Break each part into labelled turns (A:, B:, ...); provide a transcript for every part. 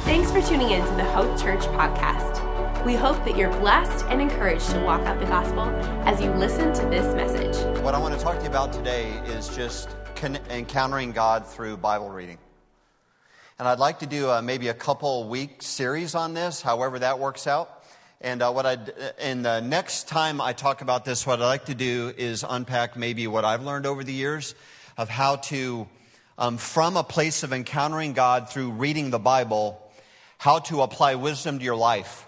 A: Thanks for tuning in to the Hope Church podcast. We hope that you're blessed and encouraged to walk out the gospel as you listen to this message.
B: What I want to talk to you about today is just encountering God through Bible reading. And I'd like to do maybe a couple week series on this, however that works out. And the next time I talk about this, what I'd like to do is unpack maybe what I've learned over the years of how to, from a place of encountering God through reading the Bible, how to apply wisdom to your life.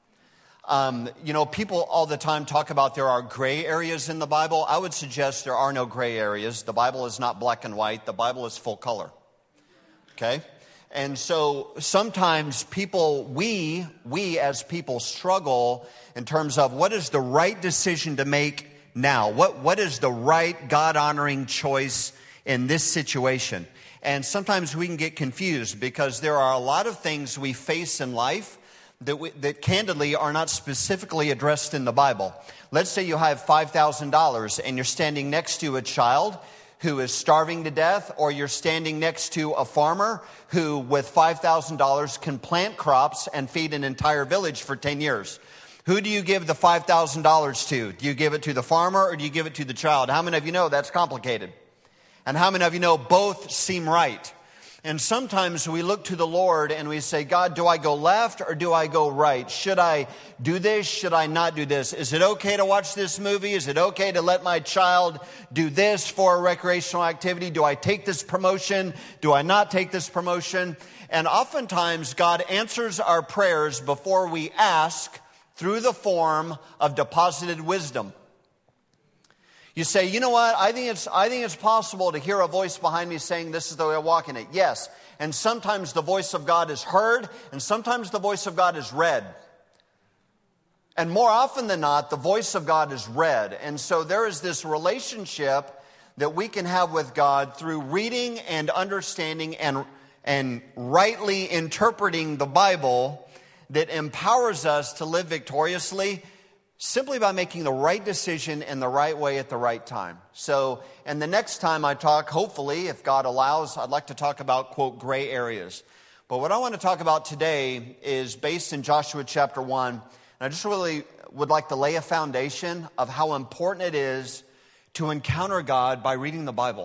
B: People all the time talk about there are gray areas in the Bible. I would suggest there are no gray areas. The Bible is not black and white. The Bible is full color. Okay? And so sometimes we as people struggle in terms of what is the right decision to make now? What is the right God-honoring choice in this situation? And sometimes we can get confused because there are a lot of things we face in life that candidly are not specifically addressed in the Bible. Let's say you have $5,000 and you're standing next to a child who is starving to death, or you're standing next to a farmer who with $5,000 can plant crops and feed an entire village for 10 years. Who do you give the $5,000 to? Do you give it to the farmer or do you give it to the child? How many of you know that's complicated? And how many of you know both seem right? And sometimes we look to the Lord and we say, God, do I go left or do I go right? Should I do this? Should I not do this? Is it okay to watch this movie? Is it okay to let my child do this for a recreational activity? Do I take this promotion? Do I not take this promotion? And oftentimes God answers our prayers before we ask through the form of deposited wisdom. You say, you know what, I think it's possible to hear a voice behind me saying this is the way of walking it. Yes, and sometimes the voice of God is heard, and sometimes the voice of God is read. And more often than not, the voice of God is read. And so there is this relationship that we can have with God through reading and understanding and rightly interpreting the Bible that empowers us to live victoriously simply by making the right decision in the right way at the right time. So, and the next time I talk, hopefully, if God allows, I'd like to talk about, quote, gray areas. But what I want to talk about today is based in Joshua chapter 1. And I just really would like to lay a foundation of how important it is to encounter God by reading the Bible.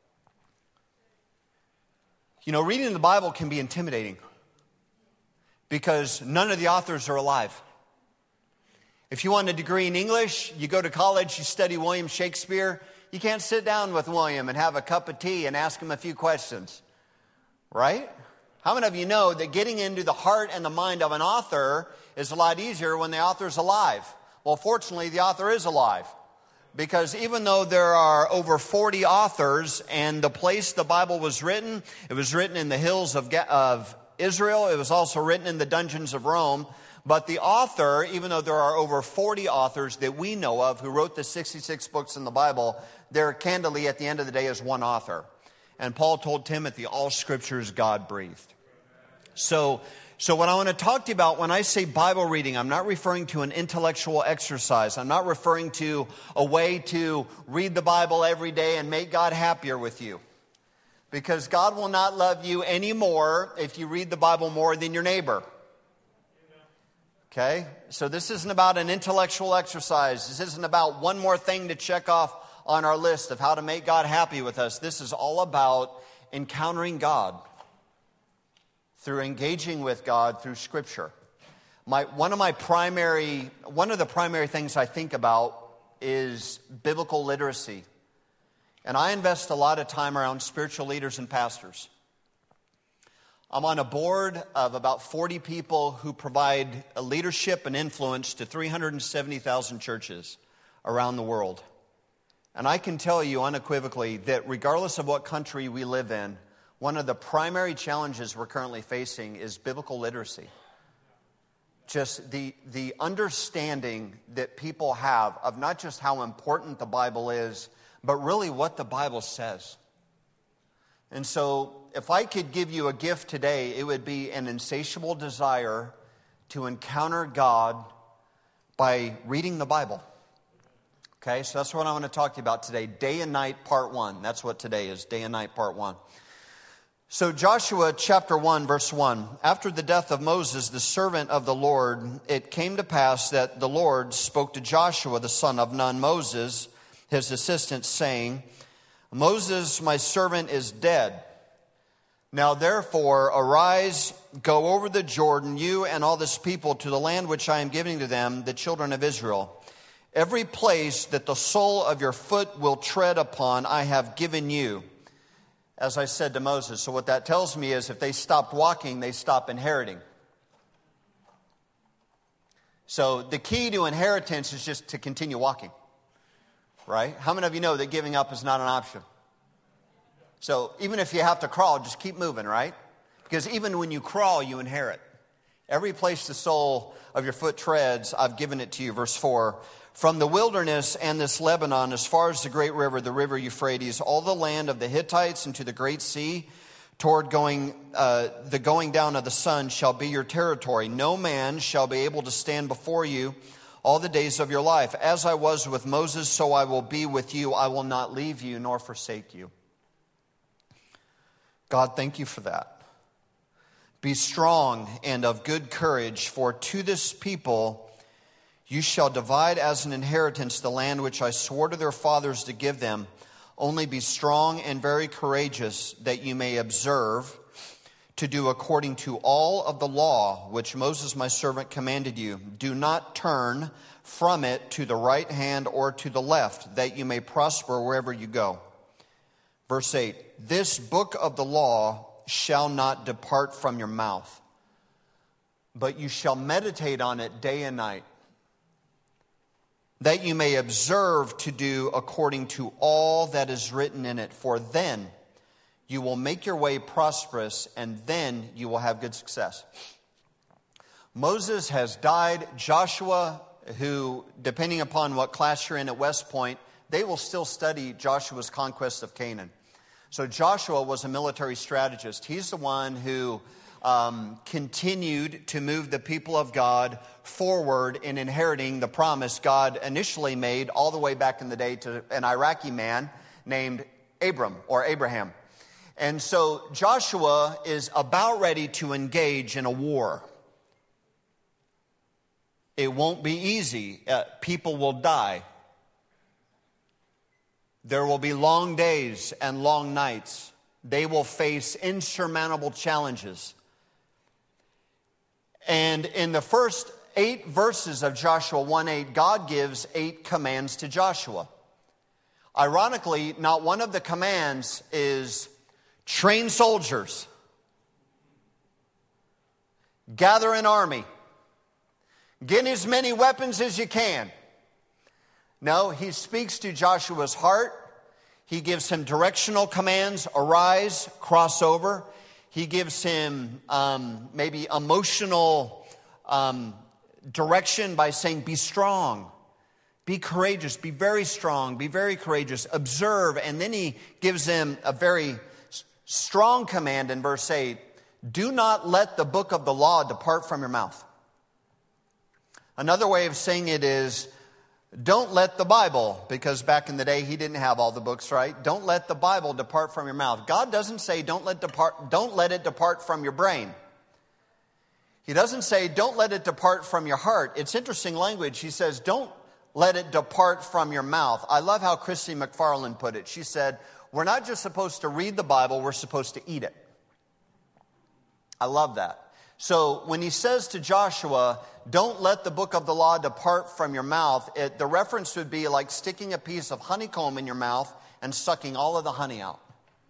B: You know, reading the Bible can be intimidating because none of the authors are alive. If you want a degree in English, you go to college, you study William Shakespeare, you can't sit down with William and have a cup of tea and ask him a few questions, right? How many of you know that getting into the heart and the mind of an author is a lot easier when the author's alive? Well, fortunately, the author is alive. Because even though there are over 40 authors and the place the Bible was written, it was written in the hills of Israel, it was also written in the dungeons of Rome. But the author, even though there are over 40 authors that we know of who wrote the 66 books in the Bible, there candidly at the end of the day is one author. And Paul told Timothy, all scripture is God-breathed. So what I want to talk to you about when I say Bible reading, I'm not referring to an intellectual exercise. I'm not referring to a way to read the Bible every day and make God happier with you. Because God will not love you any more if you read the Bible more than your neighbor. Okay, so this isn't about an intellectual exercise. This isn't about one more thing to check off on our list of how to make God happy with us. This is all about encountering God through engaging with God through Scripture. One of the primary things I think about is biblical literacy. And I invest a lot of time around spiritual leaders and pastors. I'm on a board of about 40 people who provide leadership and influence to 370,000 churches around the world. And I can tell you unequivocally that regardless of what country we live in, one of the primary challenges we're currently facing is biblical literacy. Just the understanding that people have of not just how important the Bible is, but really what the Bible says. And so if I could give you a gift today, it would be an insatiable desire to encounter God by reading the Bible. Okay, so that's what I want to talk to you about today. Day and night, part one. That's what today is, day and night, part one. So Joshua chapter 1, verse 1. After the death of Moses, the servant of the Lord, it came to pass that the Lord spoke to Joshua, the son of Nun, Moses, his assistant, saying, Moses, my servant, is dead. Now therefore, arise, go over the Jordan, you and all this people, to the land which I am giving to them, the children of Israel. Every place that the sole of your foot will tread upon, I have given you. As I said to Moses. So what that tells me is if they stopped walking, they stop inheriting. So the key to inheritance is just to continue walking. Right? How many of you know that giving up is not an option? So even if you have to crawl, just keep moving, right? Because even when you crawl, you inherit. Every place the sole of your foot treads, I've given it to you. Verse 4. From the wilderness and this Lebanon, as far as the great river, the river Euphrates, all the land of the Hittites into the great sea, toward the going down of the sun shall be your territory. No man shall be able to stand before you all the days of your life. As I was with Moses, so I will be with you. I will not leave you nor forsake you. God, thank you for that. Be strong and of good courage, for to this people you shall divide as an inheritance the land which I swore to their fathers to give them. Only be strong and very courageous, that you may observe to do according to all of the law which Moses my servant commanded you. Do not turn from it to the right hand or to the left, that you may prosper wherever you go. Verse 8, this book of the law shall not depart from your mouth, but you shall meditate on it day and night, that you may observe to do according to all that is written in it. For then you will make your way prosperous, and then you will have good success. Moses has died. Joshua, who, depending upon what class you're in at West Point, they will still study Joshua's conquest of Canaan. So Joshua was a military strategist. He's the one who continued to move the people of God forward in inheriting the promise God initially made all the way back in the day to an Iraqi man named Abram or Abraham. And so Joshua is about ready to engage in a war. It won't be easy. People will die. There will be long days and long nights. They will face insurmountable challenges. And in the first 8 verses of Joshua 1:8, God gives 8 commands to Joshua. Ironically, not one of the commands is train soldiers, gather an army, get as many weapons as you can. No, he speaks to Joshua's heart. He gives him directional commands: arise, cross over. He gives him maybe emotional direction by saying, be strong, be courageous, be very strong, be very courageous, observe. And then he gives him a very strong command in verse 8, do not let the book of the law depart from your mouth. Another way of saying it is, don't let the Bible, because back in the day he didn't have all the books, right? Don't let the Bible depart from your mouth. God doesn't say don't let it depart from your brain. He doesn't say don't let it depart from your heart. It's interesting language. He says don't let it depart from your mouth. I love how Christy McFarland put it. She said, we're not just supposed to read the Bible, we're supposed to eat it. I love that. So when he says to Joshua, don't let the book of the law depart from your mouth, the reference would be like sticking a piece of honeycomb in your mouth and sucking all of the honey out.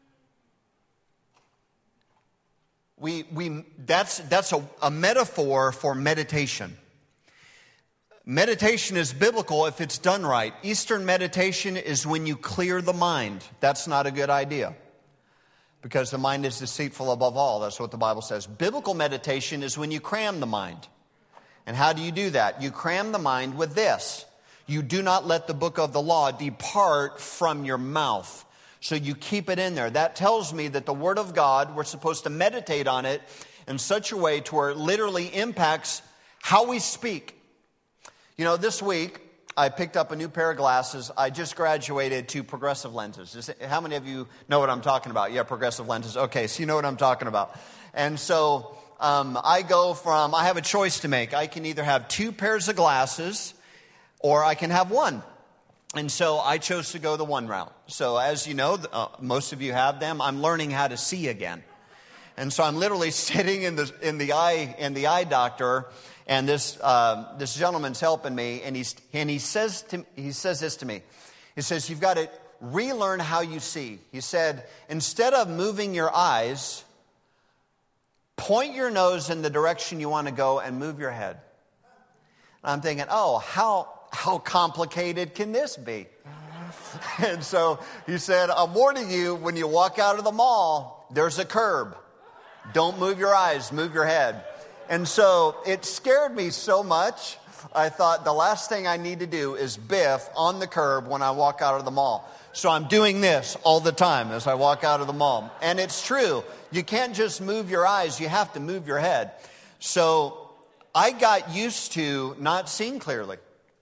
B: That's a metaphor for meditation. Meditation is biblical if it's done right. Eastern meditation is when you clear the mind. That's not a good idea, because the mind is deceitful above all. That's what the Bible says. Biblical meditation is when you cram the mind. And how do you do that? You cram the mind with this. You do not let the book of the law depart from your mouth. So you keep it in there. That tells me that the Word of God, we're supposed to meditate on it in such a way to where it literally impacts how we speak. You know, this week, I picked up a new pair of glasses. I just graduated to progressive lenses. How many of you know what I'm talking about? Yeah, progressive lenses. Okay, so you know what I'm talking about. And so I have a choice to make. I can either have 2 pairs of glasses or I can have 1. And so I chose to go the 1 route. So as you know, most of you have them. I'm learning how to see again. And so I'm literally sitting in the eye doctor, and this gentleman's helping me, and he says this to me. He says, "You've got to relearn how you see." He said, "Instead of moving your eyes, point your nose in the direction you want to go and move your head." And I'm thinking, oh, how complicated can this be? And so he said, "I'm warning you, when you walk out of the mall, there's a curb. Don't move your eyes, move your head." And so it scared me so much, I thought the last thing I need to do is biff on the curb when I walk out of the mall. So I'm doing this all the time as I walk out of the mall. And it's true. You can't just move your eyes, you have to move your head. So I got used to not seeing clearly.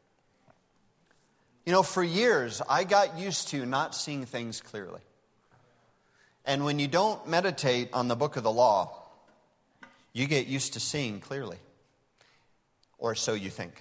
B: You know, for years, I got used to not seeing things clearly. And when you don't meditate on the book of the law, you get used to seeing clearly. Or so you think.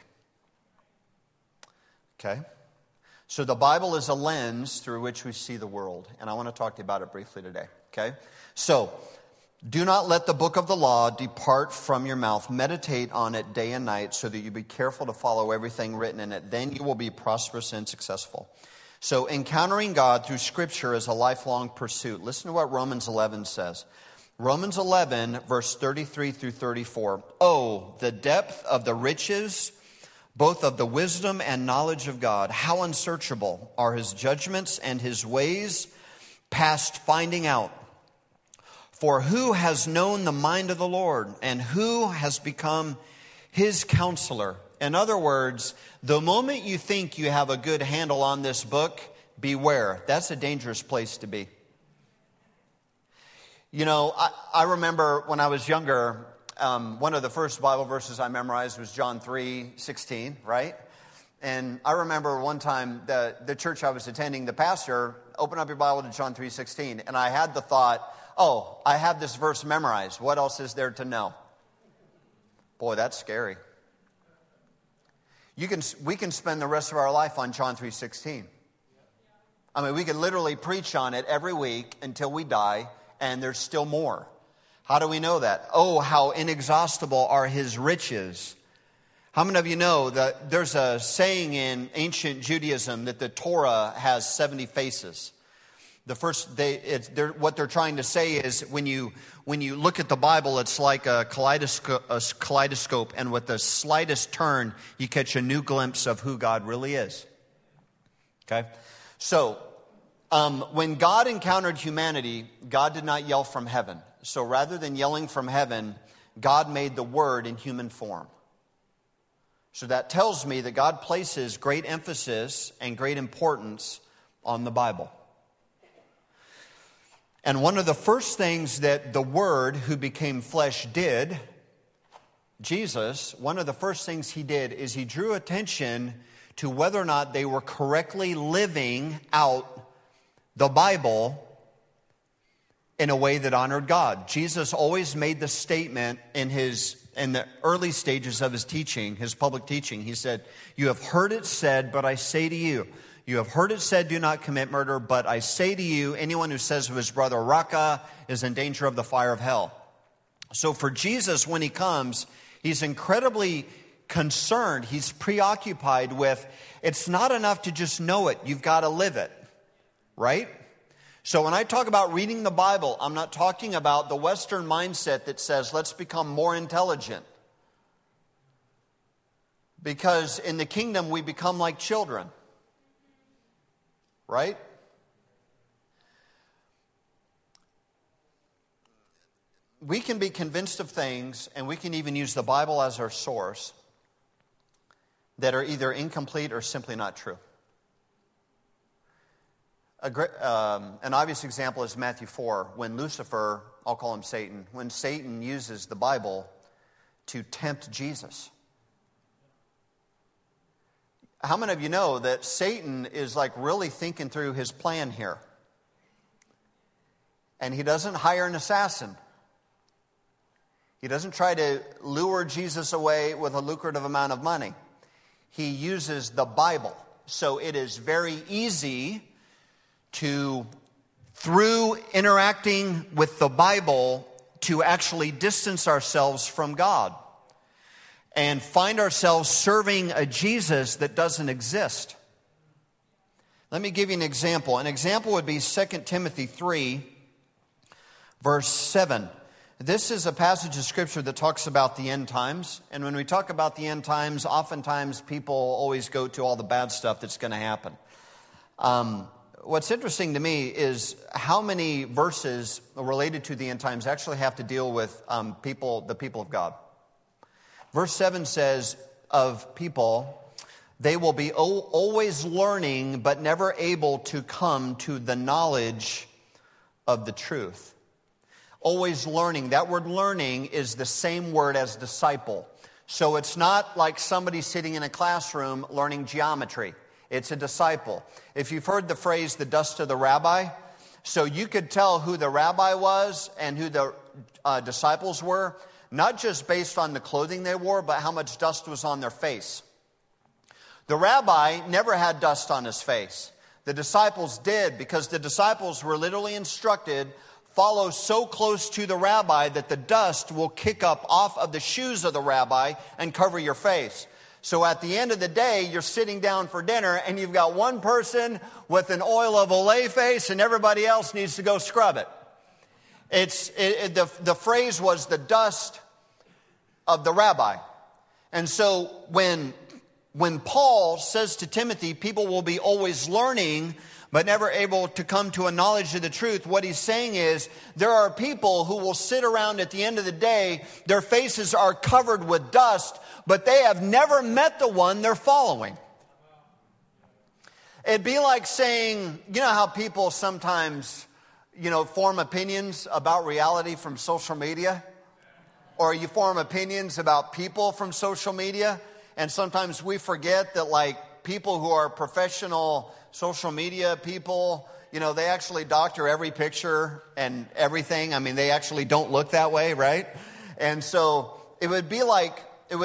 B: Okay? So the Bible is a lens through which we see the world. And I want to talk to you about it briefly today. Okay? So, do not let the book of the law depart from your mouth. Meditate on it day and night so that you be careful to follow everything written in it. Then you will be prosperous and successful. So encountering God through Scripture is a lifelong pursuit. Listen to what Romans 11 says. Romans 11, verse 33 through 34. "Oh, the depth of the riches, both of the wisdom and knowledge of God. How unsearchable are his judgments and his ways past finding out. For who has known the mind of the Lord, and who has become his counselor?" In other words, the moment you think you have a good handle on this book, beware. That's a dangerous place to be. You know, I remember when I was younger, one of the first Bible verses I memorized was John 3:16, right? And I remember one time the church I was attending, the pastor, open up your Bible to John 3:16. And I had the thought, oh, I have this verse memorized. What else is there to know? Boy, that's scary. We can spend the rest of our life on John 3:16. I mean, we could literally preach on it every week until we die, and there's still more. How do we know that? Oh, how inexhaustible are his riches. How many of you know that there's a saying in ancient Judaism that the Torah has 70 faces? What they're trying to say is when you look at the Bible, it's like a kaleidoscope, and with the slightest turn, you catch a new glimpse of who God really is. Okay? So, when God encountered humanity, God did not yell from heaven. So rather than yelling from heaven, God made the Word in human form. So that tells me that God places great emphasis and great importance on the Bible. And one of the first things that the Word who became flesh did, Jesus, one of the first things he did is he drew attention to whether or not they were correctly living out the Bible in a way that honored God. Jesus always made the statement in the early stages of his teaching, his public teaching. He said, "You have heard it said, but I say to you. You have heard it said, do not commit murder, but I say to you, anyone who says of his brother, Raka, is in danger of the fire of hell." So for Jesus, when he comes, he's incredibly concerned. He's preoccupied with, it's not enough to just know it. You've got to live it, right? So when I talk about reading the Bible, I'm not talking about the Western mindset that says, let's become more intelligent. Because in the kingdom, we become like children. Right? We can be convinced of things, and we can even use the Bible as our source, that are either incomplete or simply not true. An obvious example is Matthew 4, when Lucifer, I'll call him Satan, when Satan uses the Bible to tempt Jesus. How many of you know that Satan is like really thinking through his plan here? And he doesn't hire an assassin. He doesn't try to lure Jesus away with a lucrative amount of money. He uses the Bible. So it is very easy to, through interacting with the Bible, to actually distance ourselves from God and find ourselves serving a Jesus that doesn't exist. Let me give you an example. An example would be 2 Timothy 3, verse 7. This is a passage of Scripture that talks about the end times. And when we talk about the end times, oftentimes people always go to all the bad stuff that's going to happen. What's interesting to me is how many verses related to the end times actually have to deal with the people of God. Verse 7 says of people, they will be always learning but never able to come to the knowledge of the truth. Always learning. That word learning is the same word as disciple. So it's not like somebody sitting in a classroom learning geometry. It's a disciple. If you've heard the phrase, the dust of the rabbi, so you could tell who the rabbi was and who the disciples were, not just based on the clothing they wore, but how much dust was on their face. The rabbi never had dust on his face. The disciples did, because the disciples were literally instructed, follow so close to the rabbi that the dust will kick up off of the shoes of the rabbi and cover your face. So at the end of the day, you're sitting down for dinner and you've got one person with an oil of Olay face and everybody else needs to go scrub it. The phrase was the dust of the rabbi. And so when Paul says to Timothy, people will be always learning but never able to come to a knowledge of the truth, what he's saying is there are people who will sit around at the end of the day, their faces are covered with dust, but they have never met the one they're following. It'd be like saying, you know how people sometimes, form opinions about reality from social media? Or you form opinions about people from social media? And sometimes we forget that, like, people who are professional social media people, they actually doctor every picture and everything. I mean, they actually don't look that way, right? And so it would be like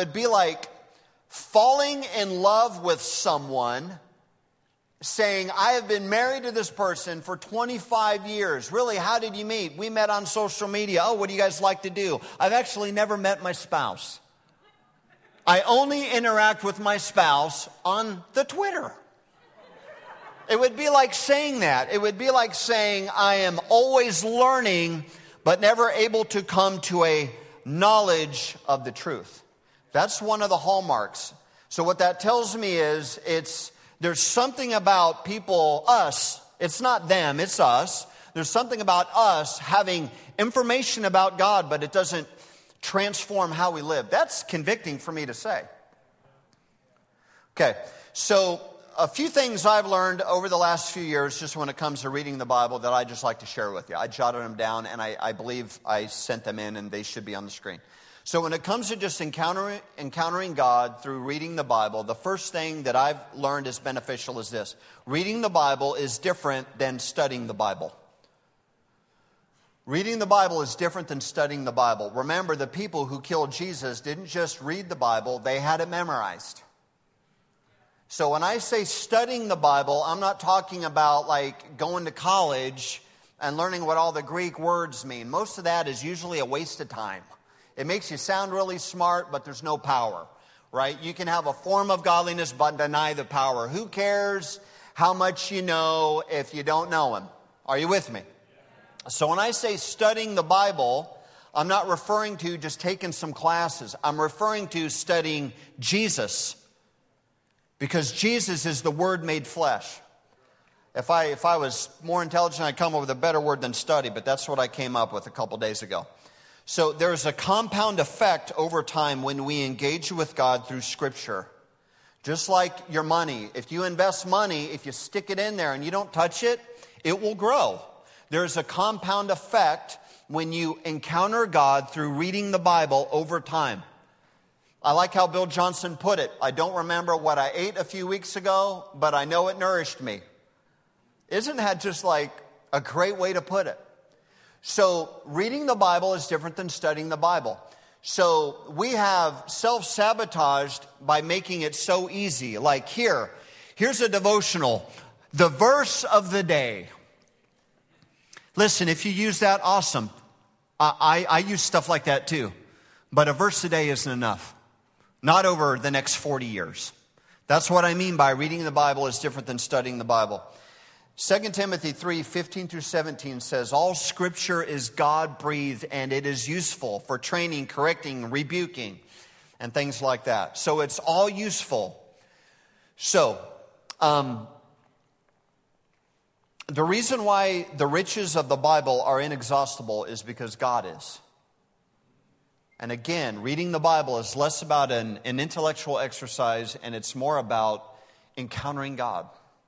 B: falling in love with someone, saying, I have been married to this person for 25 years. Really, how did you meet? We met on social media. Oh, what do you guys like to do? I've actually never met my spouse. I only interact with my spouse on the Twitter. It would be like saying that. It would be like saying, I am always learning, but never able to come to a knowledge of the truth. That's one of the hallmarks. So what that tells me is there's something about people, us. It's not them, it's us. There's something about us having information about God, but it doesn't transform how we live. That's convicting for me to say. Okay, so a few things I've learned over the last few years just when it comes to reading the Bible that I just like to share with you. I jotted them down and I believe I sent them in and they should be on the screen. So when it comes to just encountering God through reading the Bible, the first thing that I've learned is beneficial is this. Reading the Bible is different than studying the Bible. Reading the Bible is different than studying the Bible. Remember, the people who killed Jesus didn't just read the Bible, they had it memorized. So when I say studying the Bible, I'm not talking about like going to college and learning what all the Greek words mean. Most of that is usually a waste of time. It makes you sound really smart, but there's no power, right? You can have a form of godliness, but deny the power. Who cares how much you know if you don't know Him? Are you with me? So when I say studying the Bible, I'm not referring to just taking some classes. I'm referring to studying Jesus. Because Jesus is the Word made flesh. If I was more intelligent, I'd come up with a better word than study, but that's what I came up with a couple days ago. So there's a compound effect over time when we engage with God through Scripture. Just like your money. If you invest money, if you stick it in there and you don't touch it, it will grow. There's a compound effect when you encounter God through reading the Bible over time. I like how Bill Johnson put it. I don't remember what I ate a few weeks ago, but I know it nourished me. Isn't that just like a great way to put it? So reading the Bible is different than studying the Bible. So we have self-sabotaged by making it so easy. Like here's a devotional. The verse of the day. Listen, if you use that, awesome. I use stuff like that too. But a verse a day isn't enough. Not over the next 40 years. That's what I mean by reading the Bible is different than studying the Bible. 2 Timothy 3:15 through 17 says, all scripture is God-breathed and it is useful for training, correcting, rebuking, and things like that. So it's all useful. So, the reason why the riches of the Bible are inexhaustible is because God is. And again, reading the Bible is less about an intellectual exercise and it's more about encountering God.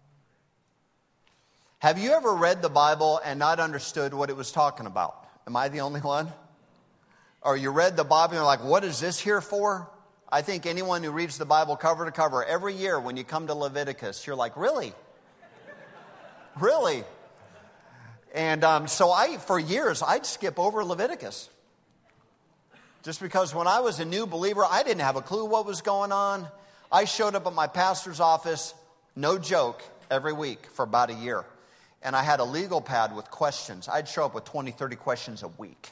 B: Have you ever read the Bible and not understood what it was talking about? Am I the only one? Or you read the Bible and you're like, what is this here for? I think anyone who reads the Bible cover to cover, every year when you come to Leviticus, you're like, really? Really? And so for years, I'd skip over Leviticus. Just because when I was a new believer, I didn't have a clue what was going on. I showed up at my pastor's office, no joke, every week for about a year. And I had a legal pad with questions. I'd show up with 20, 30 questions a week.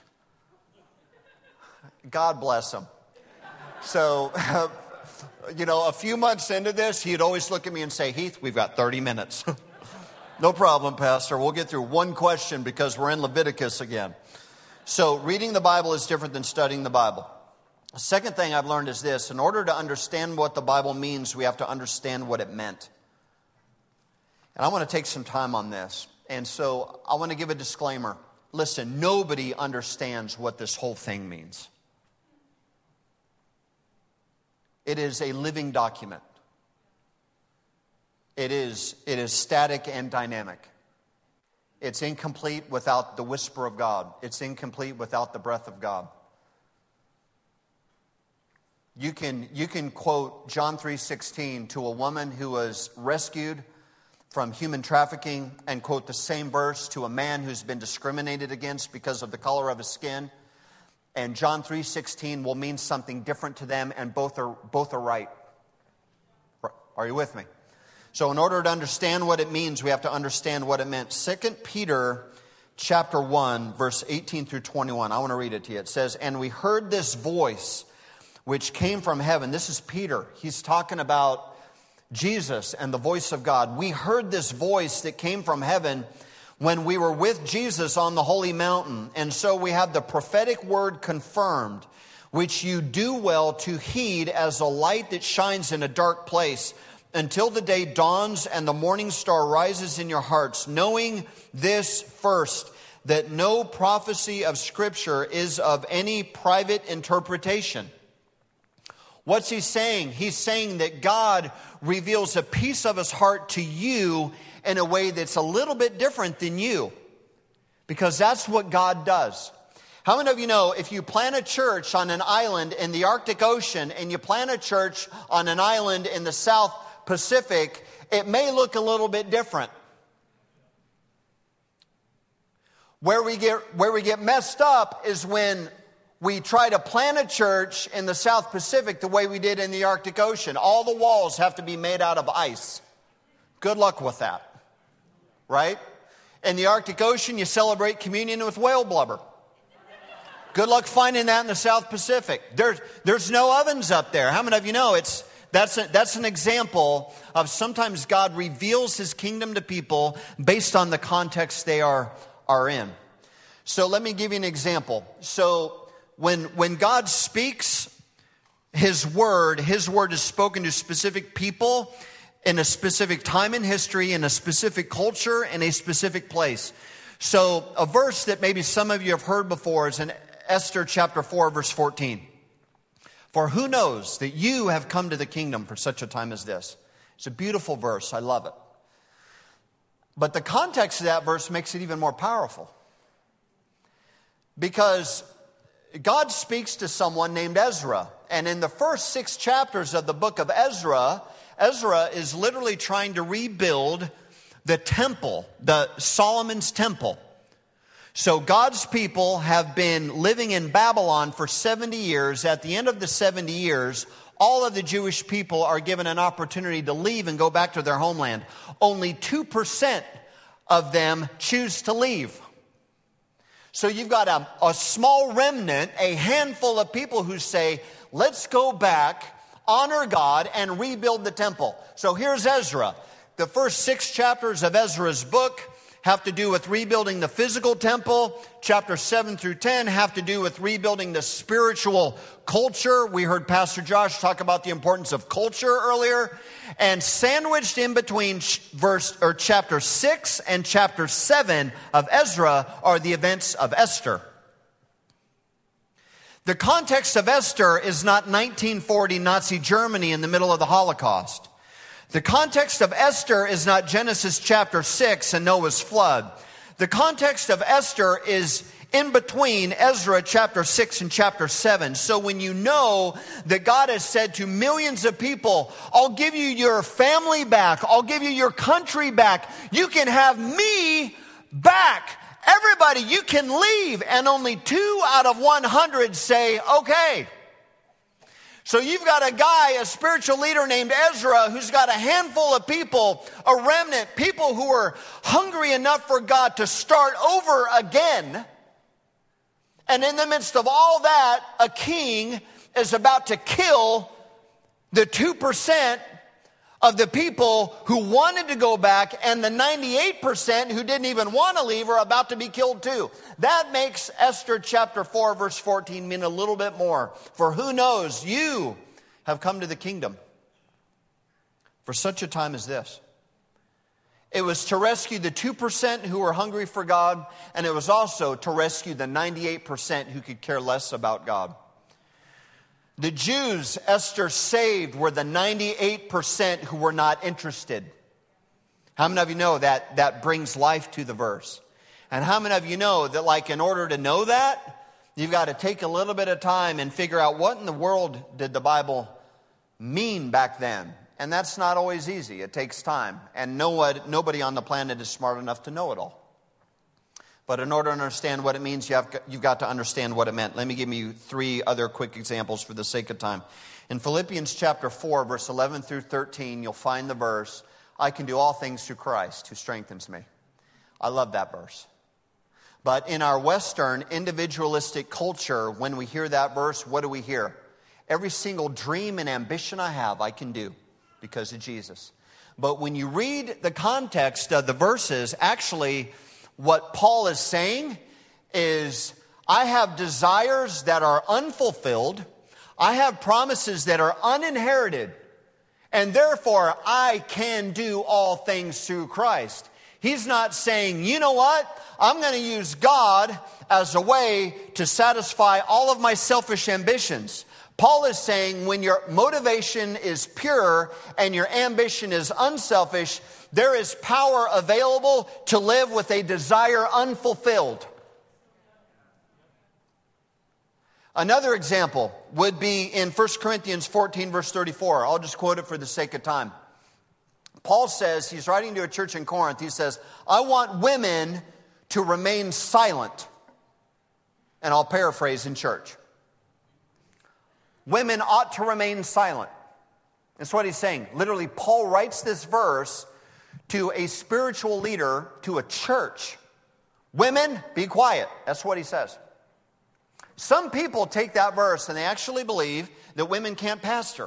B: God bless him. So, a few months into this, he'd always look at me and say, Heath, we've got 30 minutes. No problem, Pastor. We'll get through one question because we're in Leviticus again. So reading the Bible is different than studying the Bible. The second thing I've learned is this. In order to understand what the Bible means, we have to understand what it meant. And I want to take some time on this. And so I want to give a disclaimer. Listen, nobody understands what this whole thing means. It is a living document. It is static and dynamic. It's incomplete without the whisper of God. It's incomplete without the breath of God. You can quote John 3:16 to a woman who was rescued from human trafficking and quote the same verse to a man who's been discriminated against because of the color of his skin. And John 3:16 will mean something different to them, and both are right. Are you with me? So in order to understand what it means, we have to understand what it meant. 2 Peter chapter 1, verse 18 through 21. I want to read it to you. It says, and we heard this voice which came from heaven. This is Peter. He's talking about Jesus and the voice of God. We heard this voice that came from heaven when we were with Jesus on the holy mountain. And so we have the prophetic word confirmed, which you do well to heed as a light that shines in a dark place, until the day dawns and the morning star rises in your hearts, knowing this first, that no prophecy of Scripture is of any private interpretation. What's he saying? He's saying that God reveals a piece of his heart to you in a way that's a little bit different than you, because that's what God does. How many of you know if you plant a church on an island in the Arctic Ocean and you plant a church on an island in the South Pacific, it may look a little bit different. Where we get messed up is when we try to plant a church in the South Pacific the way we did in the Arctic Ocean. All the walls have to be made out of ice. Good luck with that. Right? In the Arctic Ocean, you celebrate communion with whale blubber. Good luck finding that in the South Pacific. There's no ovens up there. How many of you know that's an example of sometimes God reveals his kingdom to people based on the context they are in. So let me give you an example. So when God speaks his word is spoken to specific people in a specific time in history, in a specific culture, in a specific place. So a verse that maybe some of you have heard before is in Esther chapter 4, verse 14. For who knows that you have come to the kingdom for such a time as this? It's a beautiful verse. I love it. But the context of that verse makes it even more powerful. Because God speaks to someone named Ezra. And in the first 6 chapters of the book of Ezra, Ezra is literally trying to rebuild the temple, the Solomon's temple. So God's people have been living in Babylon for 70 years. At the end of the 70 years, all of the Jewish people are given an opportunity to leave and go back to their homeland. Only 2% of them choose to leave. So you've got a small remnant, a handful of people who say, let's go back, honor God, and rebuild the temple. So here's Ezra. The first 6 chapters of Ezra's book have to do with rebuilding the physical temple. Chapter 7 through 10 have to do with rebuilding the spiritual culture. We heard Pastor Josh talk about the importance of culture earlier. And sandwiched in between chapter 6 and chapter 7 of Ezra are the events of Esther. The context of Esther is not 1940 Nazi Germany in the middle of the Holocaust. The context of Esther is not Genesis chapter 6 and Noah's flood. The context of Esther is in between Ezra chapter 6 and chapter 7. So when you know that God has said to millions of people, I'll give you your family back, I'll give you your country back, you can have me back. Everybody, you can leave. And only 2 out of 100 say, okay. So you've got a guy, a spiritual leader named Ezra, who's got a handful of people, a remnant, people who are hungry enough for God to start over again. And in the midst of all that, a king is about to kill the 2% of the people who wanted to go back, and the 98% who didn't even want to leave are about to be killed too. That makes Esther chapter 4 verse 14 mean a little bit more. For who knows, you have come to the kingdom for such a time as this. It was to rescue the 2% who were hungry for God, and it was also to rescue the 98% who could care less about God. The Jews Esther saved were the 98% who were not interested. How many of you know that brings life to the verse? And how many of you know that, like, in order to know that, you've got to take a little bit of time and figure out what in the world did the Bible mean back then? And that's not always easy. It takes time. And nobody on the planet is smart enough to know it all. But in order to understand what it means, you've got to understand what it meant. Let me give you 3 other quick examples for the sake of time. In Philippians chapter 4, verse 11 through 13, you'll find the verse, I can do all things through Christ who strengthens me. I love that verse. But in our Western individualistic culture, when we hear that verse, what do we hear? Every single dream and ambition I have, I can do because of Jesus. But when you read the context of the verses, actually, what Paul is saying is, I have desires that are unfulfilled. I have promises that are uninherited. And therefore, I can do all things through Christ. He's not saying, you know what? I'm going to use God as a way to satisfy all of my selfish ambitions. Paul is saying when your motivation is pure and your ambition is unselfish, there is power available to live with a desire unfulfilled. Another example would be in 1 Corinthians 14, verse 34. I'll just quote it for the sake of time. Paul says, he's writing to a church in Corinth, he says, I want women to remain silent. And I'll paraphrase in church. Women ought to remain silent. That's what he's saying. Literally, Paul writes this verse to a spiritual leader, to a church. Women, be quiet. That's what he says. Some people take that verse and they actually believe that women can't pastor.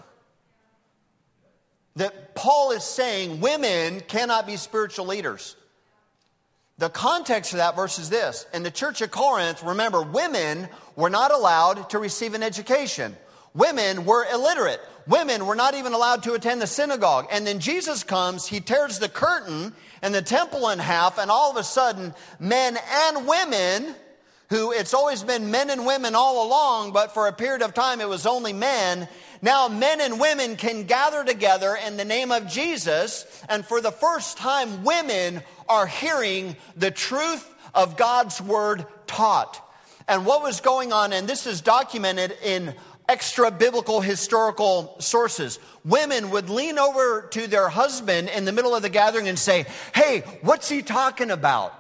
B: That Paul is saying women cannot be spiritual leaders. The context of that verse is this. In the church of Corinth, remember, women were not allowed to receive an education. Women were illiterate. Women were not even allowed to attend the synagogue. And then Jesus comes, he tears the curtain and the temple in half, and all of a sudden, men and women, who it's always been men and women all along, but for a period of time it was only men. Now men and women can gather together in the name of Jesus, and for the first time, women are hearing the truth of God's word taught. And what was going on, and this is documented in extra biblical historical sources. Women would lean over to their husband in the middle of the gathering and say, "Hey, what's he talking about?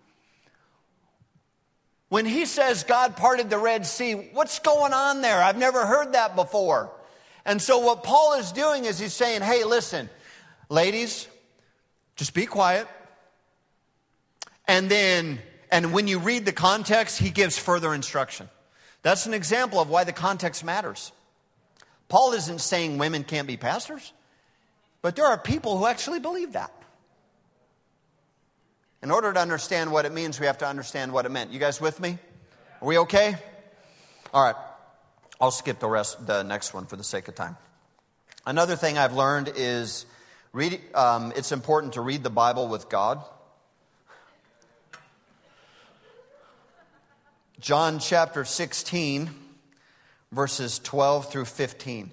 B: When he says God parted the Red Sea, what's going on there? I've never heard that before." And so what Paul is doing is he's saying, "Hey, listen, ladies, just be quiet." And when you read the context, he gives further instruction. That's an example of why the context matters. Paul isn't saying women can't be pastors, but there are people who actually believe that. In order to understand what it means, we have to understand what it meant. You guys with me? Are we okay? All right. I'll skip the next one for the sake of time. Another thing I've learned is it's important to read the Bible with God. John chapter 16, verses 12 through 15.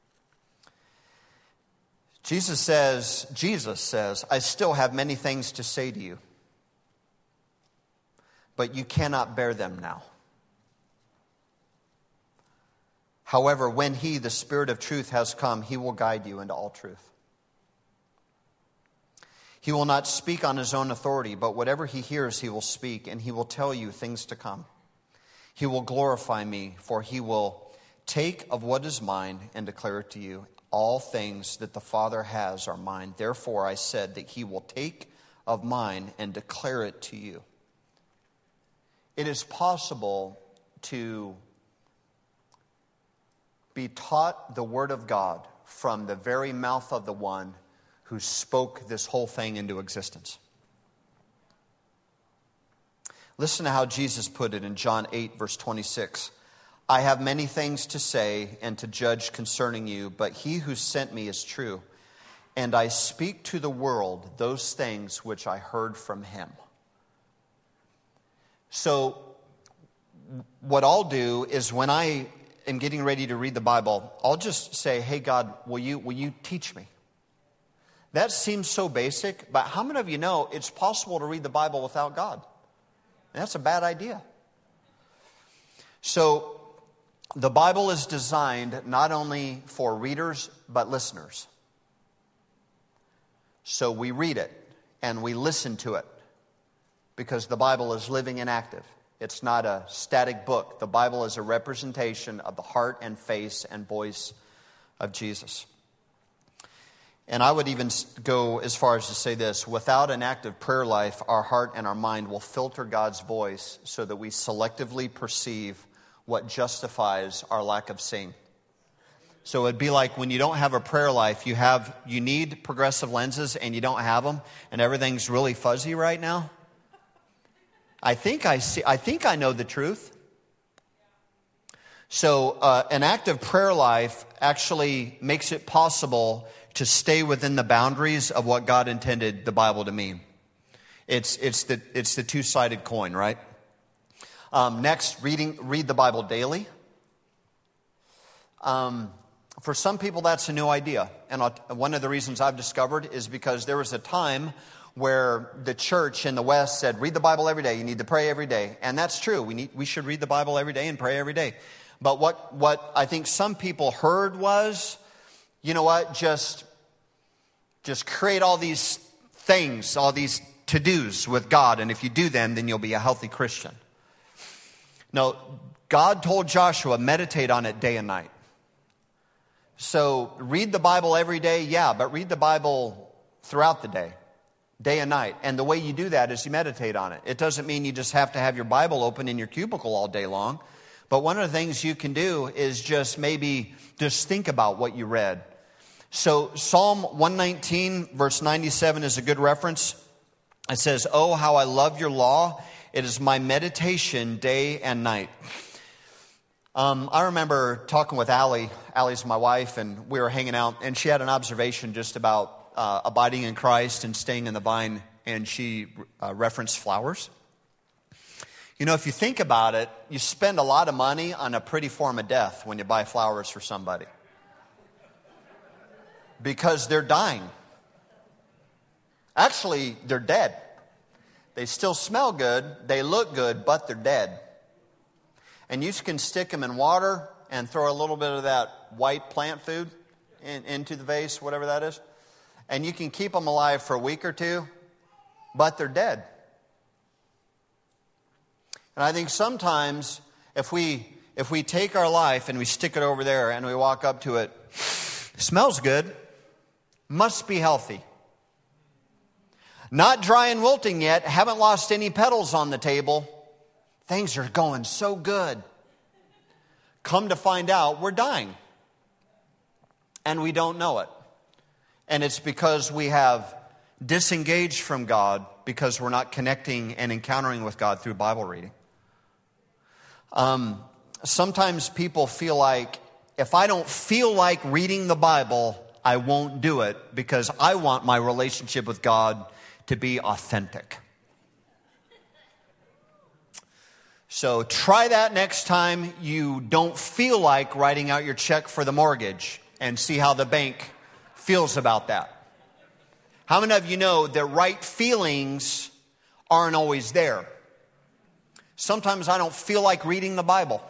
B: Jesus says, "I still have many things to say to you, but you cannot bear them now. However, when he, the Spirit of truth, has come, he will guide you into all truth. He will not speak on his own authority, but whatever he hears, he will speak, and he will tell you things to come. He will glorify me, for he will take of what is mine and declare it to you. All things that the Father has are mine. Therefore, I said that he will take of mine and declare it to you." It is possible to be taught the Word of God from the very mouth of the one who spoke this whole thing into existence. Listen to how Jesus put it in John 8, verse 26. "I have many things to say and to judge concerning you, but he who sent me is true, and I speak to the world those things which I heard from him." So what I'll do is when I am getting ready to read the Bible, I'll just say, "Hey God, will you teach me?" That seems so basic, but how many of you know it's possible to read the Bible without God? That's a bad idea. So the Bible is designed not only for readers, but listeners. So we read it and we listen to it because the Bible is living and active. It's not a static book. The Bible is a representation of the heart and face and voice of Jesus. And I would even go as far as to say this: without an active prayer life, our heart and our mind will filter God's voice so that we selectively perceive what justifies our lack of seeing. So it'd be like when you don't have a prayer life, you need progressive lenses and you don't have them, and everything's really fuzzy right now. I think I know the truth. So an active prayer life actually makes it possible to stay within the boundaries of what God intended the Bible to mean. It's the two-sided coin, right? Next, read the Bible daily. For some people, that's a new idea. And one of the reasons I've discovered is because there was a time where the church in the West said, "Read the Bible every day. You need to pray every day." And that's true. We should read the Bible every day and pray every day. But what I think some people heard was, you know what, just create all these things, all these to-dos with God, and if you do them, then you'll be a healthy Christian. No, God told Joshua, meditate on it day and night. So read the Bible every day, yeah, but read the Bible throughout the day and night. And the way you do that is you meditate on it. It doesn't mean you just have to have your Bible open in your cubicle all day long. But one of the things you can do is just think about what you read. So Psalm 119, verse 97 is a good reference. It says, "Oh, how I love your law. It is my meditation day and night." I remember talking with Allie. Allie's my wife, and we were hanging out, and she had an observation just about abiding in Christ and staying in the vine, and she referenced flowers. You know, if you think about it, you spend a lot of money on a pretty form of death when you buy flowers for somebody. Because they're dying. Actually, they're dead. They still smell good, they look good, but they're dead. And you can stick them in water and throw a little bit of that white plant food into the vase, whatever that is. And you can keep them alive for a week or two, but they're dead. And I think sometimes if we take our life and we stick it over there and we walk up to it, smells good, must be healthy. Not dry and wilting yet, haven't lost any petals on the table. Things are going so good. Come to find out, we're dying. And we don't know it. And it's because we have disengaged from God because we're not connecting and encountering with God through Bible reading. Sometimes people feel like, if I don't feel like reading the Bible, I won't do it because I want my relationship with God to be authentic. So try that next time you don't feel like writing out your check for the mortgage and see how the bank feels about that. How many of you know that right feelings aren't always there? Sometimes I don't feel like reading the Bible.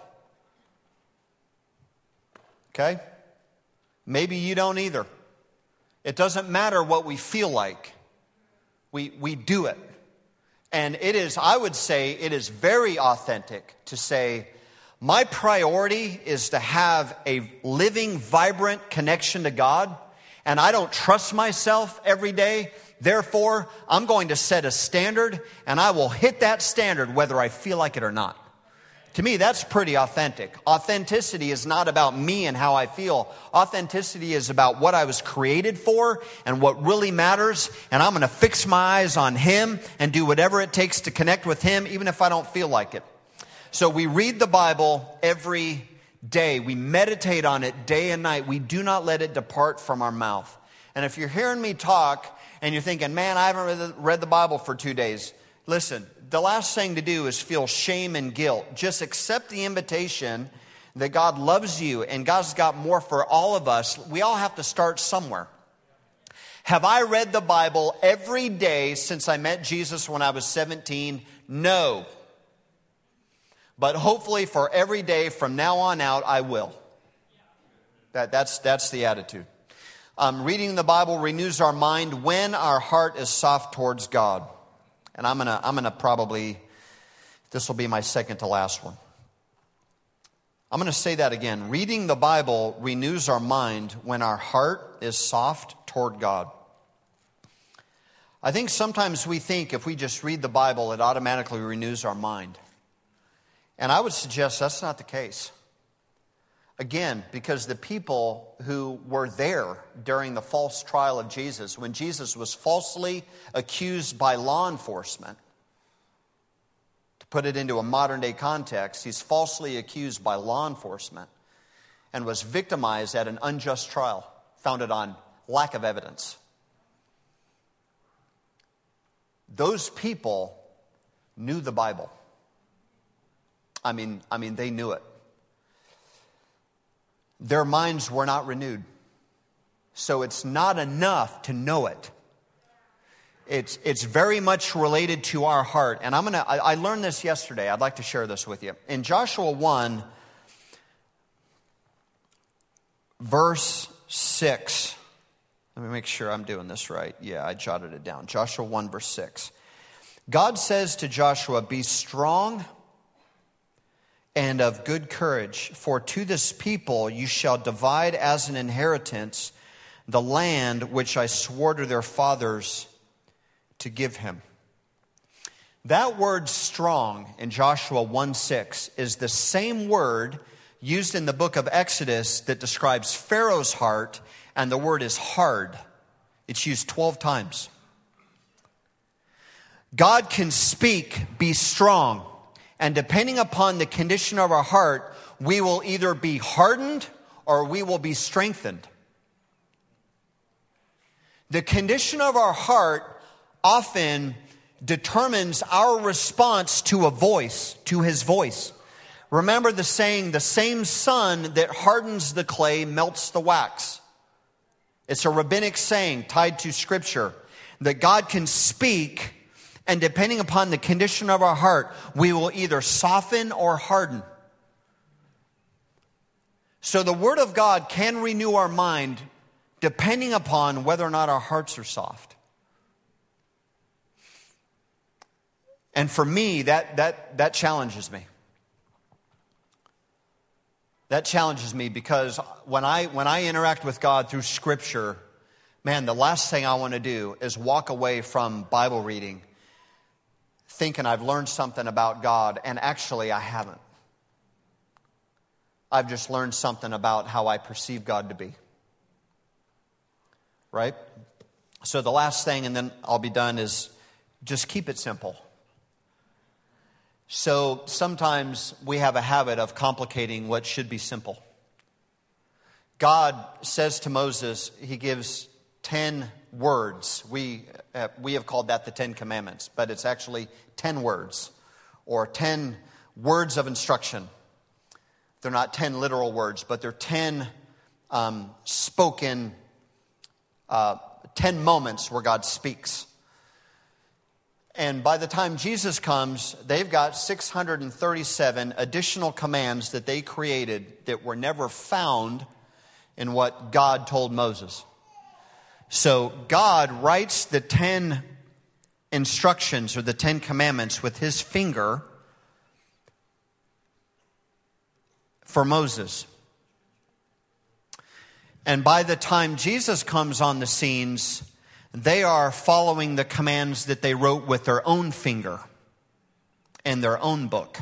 B: Okay? Maybe you don't either. It doesn't matter what we feel like. We do it. And it is, I would say, it is very authentic to say, my priority is to have a living, vibrant connection to God, and I don't trust myself every day. Therefore, I'm going to set a standard, and I will hit that standard whether I feel like it or not. To me, that's pretty authentic. Authenticity is not about me and how I feel. Authenticity is about what I was created for and what really matters. And I'm going to fix my eyes on Him and do whatever it takes to connect with Him, even if I don't feel like it. So we read the Bible every day. We meditate on it day and night. We do not let it depart from our mouth. And if you're hearing me talk and you're thinking, man, I haven't read the Bible for 2 days. Listen, the last thing to do is feel shame and guilt. Just accept the invitation that God loves you and God's got more for all of us. We all have to start somewhere. Have I read the Bible every day since I met Jesus when I was 17? No. But hopefully for every day from now on out, I will. That's the attitude. Reading the Bible renews our mind when our heart is soft towards God. And I'm gonna probably, this will be my second to last one. I'm gonna say that again. Reading the Bible renews our mind when our heart is soft toward God. I think sometimes we think if we just read the Bible, it automatically renews our mind. And I would suggest that's not the case. Again, because the people who were there during the false trial of Jesus, when Jesus was falsely accused by law enforcement, to put it into a modern day context, he's falsely accused by law enforcement and was victimized at an unjust trial founded on lack of evidence. Those people knew the Bible. I mean, they knew it. Their minds were not renewed. So it's not enough to know it. It's very much related to our heart. And I learned this yesterday. I'd like to share this with you. In Joshua 1, verse 6. Let me make sure I'm doing this right. Yeah, I jotted it down. Joshua 1, verse 6. God says to Joshua, "Be strong and of good courage, for to this people you shall divide as an inheritance the land which I swore to their fathers to give him." That word strong in Joshua 1:6 is the same word used in the book of Exodus that describes Pharaoh's heart, and the word is hard. It's used 12 times. God can speak, "Be strong." And depending upon the condition of our heart, we will either be hardened or we will be strengthened. The condition of our heart often determines our response to a voice, to His voice. Remember the saying, the same sun that hardens the clay melts the wax. It's a rabbinic saying tied to Scripture that God can speak, and depending upon the condition of our heart, we will either soften or harden. So the Word of God can renew our mind depending upon whether or not our hearts are soft. And for me, that challenges me. That challenges me because when I interact with God through Scripture, man, the last thing I want to do is walk away from Bible reading thinking I've learned something about God, and actually I haven't. I've just learned something about how I perceive God to be. Right? So the last thing, and then I'll be done, is just keep it simple. So sometimes we have a habit of complicating what should be simple. God says to Moses, he gives 10 words. We have called that the 10 Commandments, but it's actually 10 words or 10 words of instruction. They're not 10 literal words, but they're 10 spoken 10 moments where God speaks. And by the time Jesus comes, they've got 637 additional commands that they created that were never found in what God told Moses. So God writes the 10 instructions or the 10 commandments with his finger for Moses. And by the time Jesus comes on the scenes, they are following the commands that they wrote with their own finger in their own book.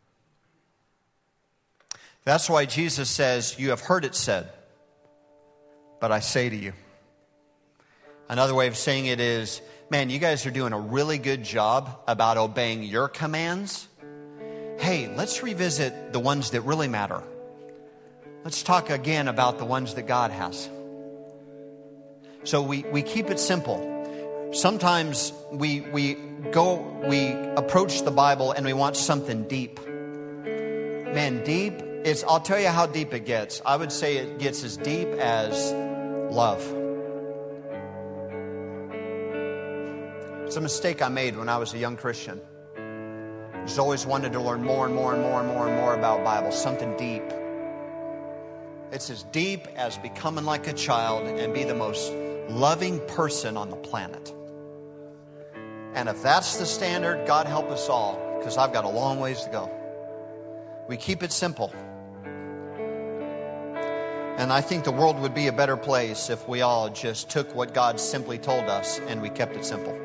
B: That's why Jesus says, "You have heard it said, but I say to you." Another way of saying it is, man, you guys are doing a really good job about obeying your commands. Hey, let's revisit the ones that really matter. Let's talk again about the ones that God has. So we keep it simple. Sometimes we approach the Bible and we want something deep. Man, deep, I'll tell you how deep it gets. I would say it gets as deep as love. It's a mistake I made when I was a young Christian. I just always wanted to learn more and more and more and more and more about Bible, something deep. It's as deep as becoming like a child and be the most loving person on the planet. And if that's the standard, God help us all, because I've got a long ways to go. We keep it simple. And I think the world would be a better place if we all just took what God simply told us and we kept it simple.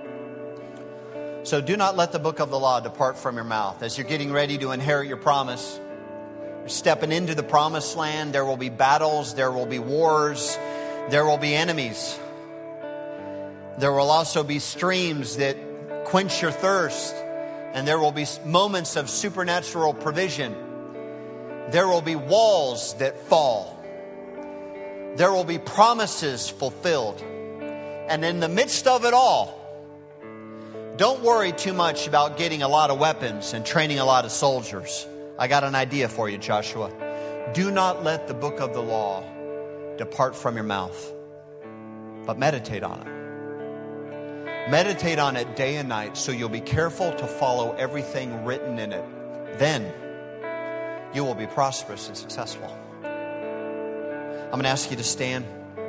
B: So do not let the book of the law depart from your mouth. As you're getting ready to inherit your promise, you're stepping into the promised land. There will be battles. There will be wars. There will be enemies. There will also be streams that quench your thirst. And there will be moments of supernatural provision. There will be walls that fall. There will be promises fulfilled. And in the midst of it all, don't worry too much about getting a lot of weapons and training a lot of soldiers. I got an idea for you, Joshua. Do not let the book of the law depart from your mouth, but meditate on it. Meditate on it day and night so you'll be careful to follow everything written in it. Then you will be prosperous and successful. I'm going to ask you to stand.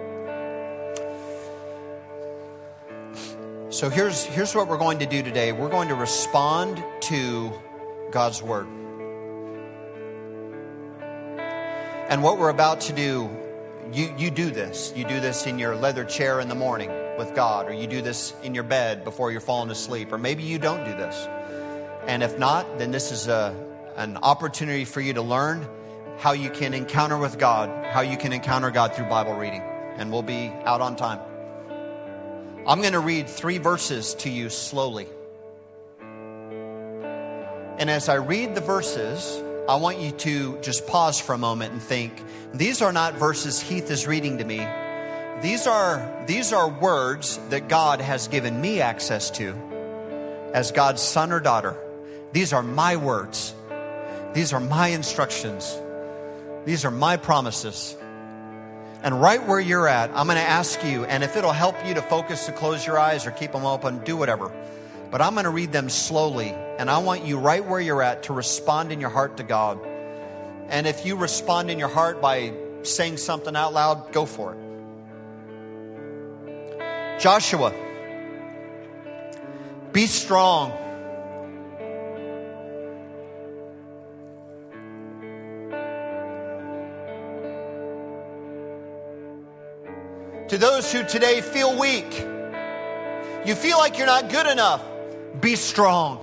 B: So here's what we're going to do today. We're going to respond to God's word. And what we're about to do, you do this. You do this in your leather chair in the morning with God, or you do this in your bed before you're falling asleep, or maybe you don't do this. And if not, then this is an opportunity for you to learn how you can encounter with God, how you can encounter God through Bible reading. And we'll be out on time. I'm going to read 3 verses to you slowly. And as I read the verses, I want you to just pause for a moment and think, these are not verses Heath is reading to me. These are words that God has given me access to as God's son or daughter. These are my words. These are my instructions. These are my promises. And right where you're at, I'm going to ask you, and if it'll help you to focus, to close your eyes or keep them open, do whatever. But I'm going to read them slowly, and I want you right where you're at to respond in your heart to God And if you respond in your heart by saying something out loud, go for it. Joshua, be strong. To those who today feel weak, you feel like you're not good enough, be strong.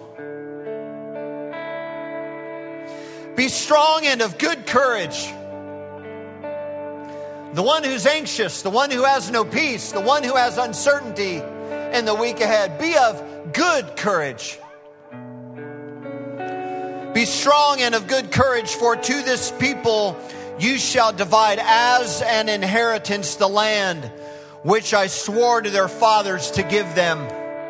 B: Be strong and of good courage. The one who's anxious, the one who has no peace, the one who has uncertainty in the week ahead, be of good courage. Be strong and of good courage, for to this people you shall divide as an inheritance the land which I swore to their fathers to give them.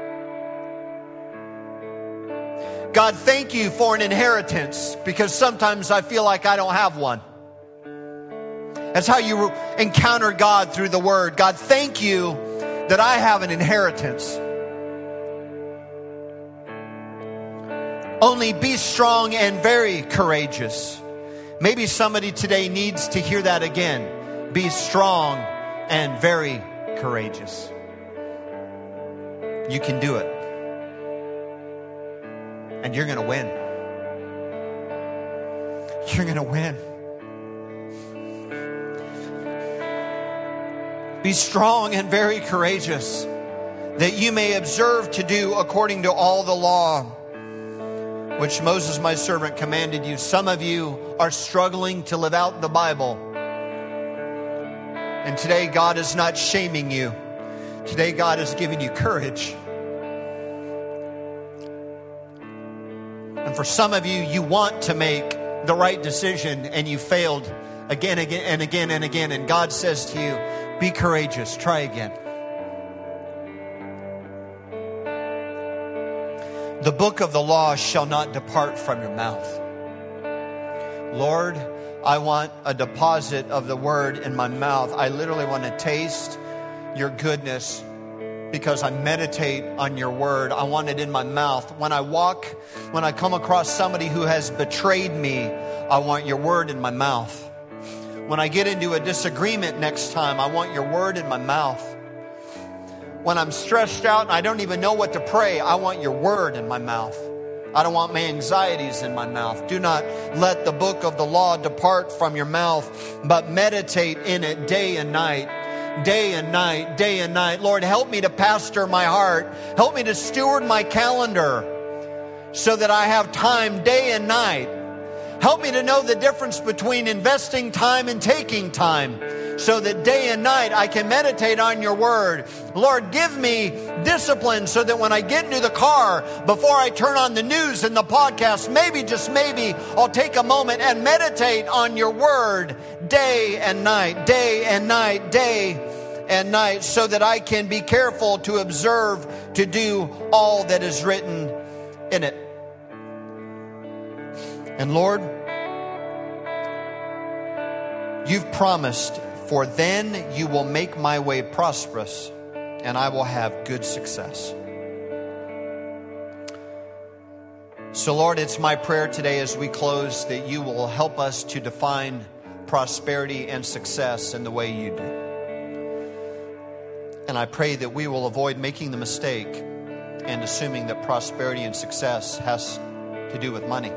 B: God, thank you for an inheritance, because sometimes I feel like I don't have one. That's how you encounter God, through the Word. God, thank you that I have an inheritance. Only be strong and very courageous. Maybe somebody today needs to hear that again. Be strong and very courageous. You can do it. And you're going to win. You're going to win. Be strong and very courageous, that you may observe to do according to all the law which Moses my servant commanded you. Some of you are struggling to live out the Bible. And today God is not shaming you. Today God is giving you courage. And for some of you, you want to make the right decision and you failed again and again. And God says to you, be courageous, try again. The book of the law shall not depart from your mouth. Lord, I want a deposit of the word in my mouth. I literally want to taste your goodness because I meditate on your word. I want it in my mouth. When I come across somebody who has betrayed me, I want your word in my mouth. When I get into a disagreement next time, I want your word in my mouth. When I'm stressed out and I don't even know what to pray, I want your word in my mouth. I don't want my anxieties in my mouth. Do not let the book of the law depart from your mouth, but meditate in it day and night. Day and night, day and night. Lord, help me to pastor my heart. Help me to steward my calendar so that I have time day and night. Help me to know the difference between investing time and taking time, so that day and night I can meditate on your word. Lord, give me discipline so that when I get into the car, before I turn on the news and the podcast, maybe, just maybe, I'll take a moment and meditate on your word day and night, day and night, day and night, so that I can be careful to observe, to do all that is written in it. And Lord, you've promised, for then you will make my way prosperous, and I will have good success. So Lord, it's my prayer today as we close that you will help us to define prosperity and success in the way you do. And I pray that we will avoid making the mistake and assuming that prosperity and success has to do with money.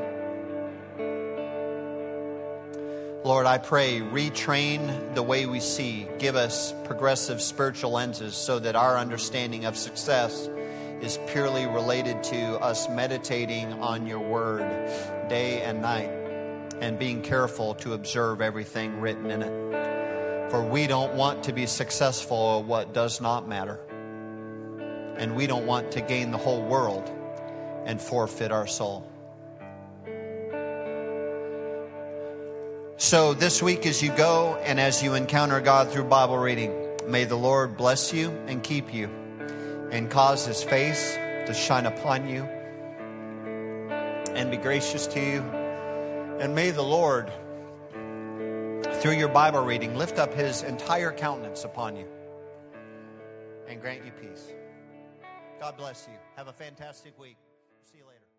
B: Lord, I pray, retrain the way we see. Give us progressive spiritual lenses so that our understanding of success is purely related to us meditating on your word day and night and being careful to observe everything written in it. For we don't want to be successful at what does not matter. And we don't want to gain the whole world and forfeit our soul. So this week as you go and as you encounter God through Bible reading, may the Lord bless you and keep you and cause his face to shine upon you and be gracious to you. And may the Lord, through your Bible reading, lift up his entire countenance upon you and grant you peace. God bless you. Have a fantastic week. See you later.